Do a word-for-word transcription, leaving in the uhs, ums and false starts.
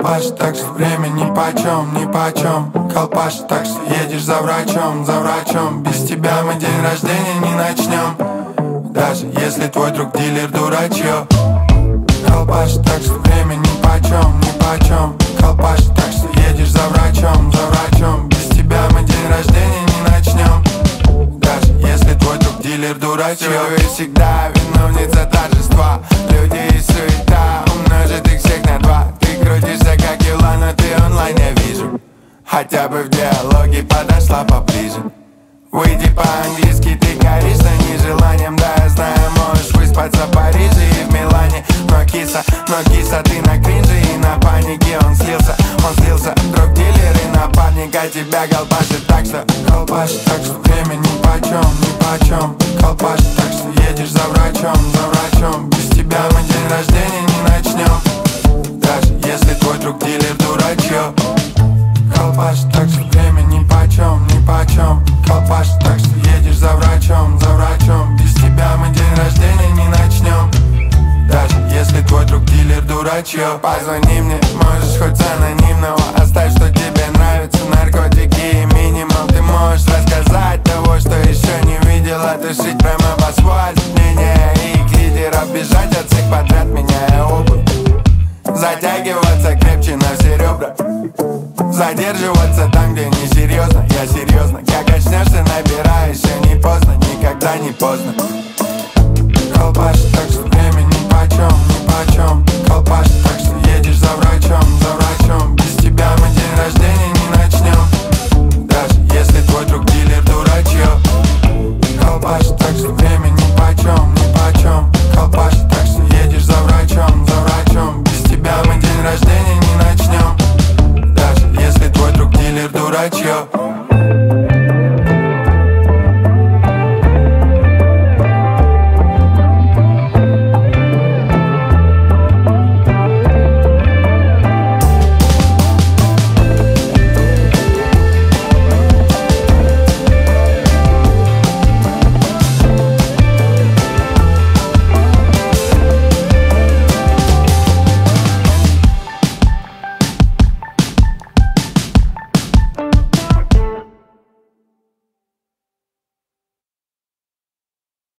Колбаш, так что время нипочем, нипочем. Колпаш, так что едешь за врачом, за врачом. Без тебя мы день рождения не начнем, даже если твой друг дилер дурачье. Колпаш, так что время нипочем, нипочем. Колпаш, так что едешь за врачом, за врачом. Без тебя мы день рождения не начнем, даже если твой друг дилер дурачье. Ты всегда виновница торжества. Люди и суета умножит их всех на два. Ты крутишься как юла, но ты онлайн, я вижу. Хотя бы в диалоге подошла поближе. Выйди по-английски, ты горишь за нежеланием. Да, я знаю, можешь выспаться в Париже и в Милане. Но киса, но киса, ты на кринже и на панике. Он слился, он слился, друг дилер и напарник. А тебя колбашит, так что колбаш, так что время нипочем, нипочем. Колбаш, так что едешь за врачом, за врачом. Без тебя мы день рождения не начнем, даже если твой друг дилер дурачье. Колбаш, так что время нипочем, нипочем. Колбаш, так что едешь за врачом, за врачом. Без тебя мы день рождения не начнем, даже если твой друг дилер дурачье. Позвони мне, можешь хоть с анонимного. Оставь, что тебе нравятся наркотики и минимал. Ты можешь рассказать того, что еще не видела. Тушить прямо в асфальт мнение и лидеров. Бежать от всех подряд, меняя обувь. Затягиваться крепче на все ребра. Задерживаться там, где не серьезно. Я серьезно, как очнешься, набирай. Еще не поздно, никогда не поздно. Колбаш, так что время нипочем, нипочем. Колбаш, так что едешь за врачом, за врачом. Без тебя мы день рождения не начнем, даже если твой друг дилер дурачье. Колбаш, так что время нипочем, нипочем. Колбаш, так что едешь за врачом, за врачом. Без тебя мы день рождения не начнем, даже если твой друг дилер дурачье.